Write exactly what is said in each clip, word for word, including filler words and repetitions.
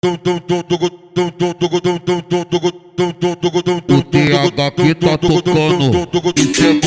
O T H que tá tocando, isso é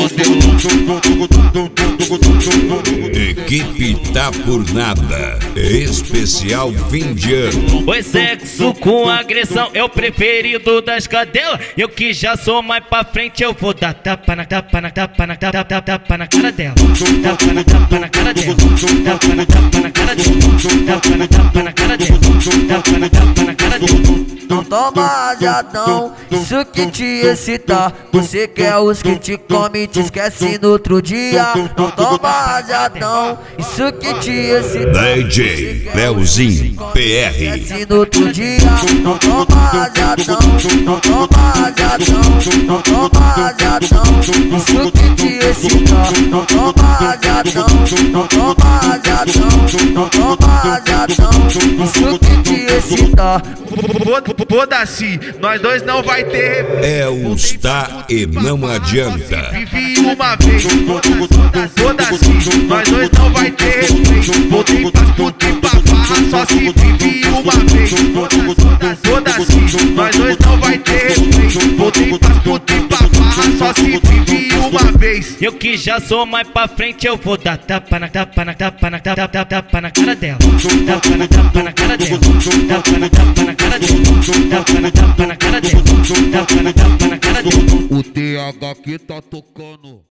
modelo. Equipe Tá Por Nada, especial fim de ano. Foi sexo com agressão, é o preferido das cadelas. Eu que já sou mais pra frente, eu vou dar tapa na tapa na tapa na tapa tapa tapa na cara dela. Tapa na tapa na cara dela. Tapa na tapa na cara dela. Tapa na tapa na cara dela. Tapa na tapa na cara dela. Não toma rajadão, isso que te excita. Você quer os que te come e te esquece no outro dia. Não toma rajadão, isso que te excita. D J Leozinho P R. Esquece no outro dia. Não toma rajadão, não toma rajadão, não toma rajadão, isso que te excita. Não toma rajadão, não toma rajadão, não toma rajadão, isso que te excita. Foda-se, nós dois não vai ter. É o Tá e não adianta. Vivi uma vez. Foda-se, nós dois não vai ter. Voltei pras puta e pra farra, só se vive uma vez. Foda-se, nós dois não vai ter. Voltei pras puta e pra farra, só se vive uma vez. Eu que já sou mais pra frente, eu vou dar tapa na tapa na tapa na tapa tapa tapa na cara dela. Tapa na tapa na cara dela. Tapa na tapa na cara dela. Tapa na tapa na cara dela. Tapa na tapa na cara dela. O T H que tá tocando.